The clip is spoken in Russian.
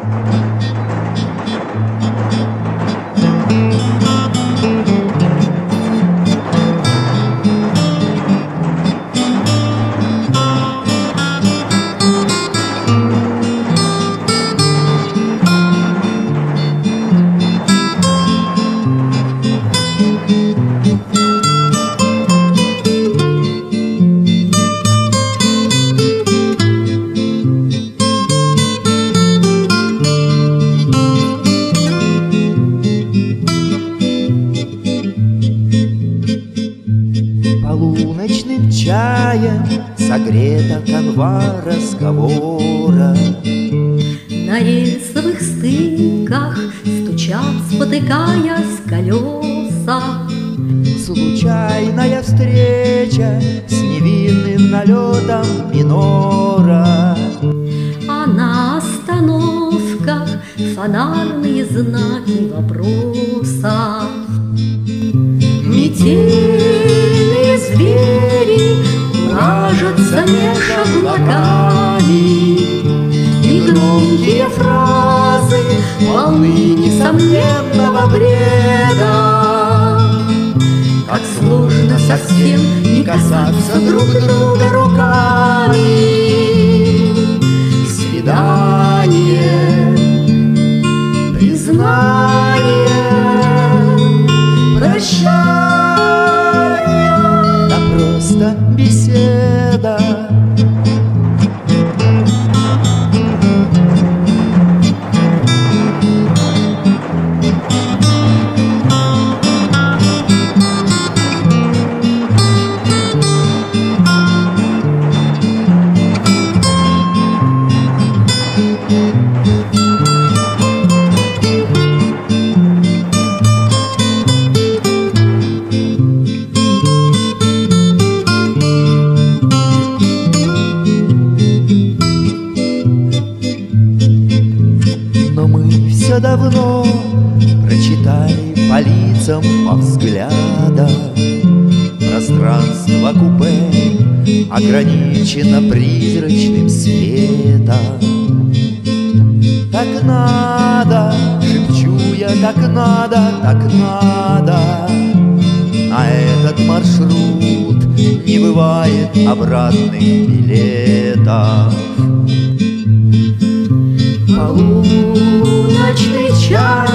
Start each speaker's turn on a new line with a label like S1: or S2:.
S1: Полуночным чаем согрета канва разговора.
S2: На рельсовых стыках стучат, спотыкаясь, колеса.
S1: Случайная встреча с невинным налетом минора.
S2: А на остановках фонарные знаки вопроса. Метельные звери ложатся меж облаками, и громкие фразы полны несомненного бреда. Как сложно совсем не касаться друг друга руками. Свидание, признание, прощание,
S1: да просто беседа. Но мы все давно прочитали по лицам, по взглядам. Пространство купе ограничено призрачным светом. Так надо, шепчу я, так надо, так надо. На этот маршрут не бывает обратных билетов.
S2: Полуночный час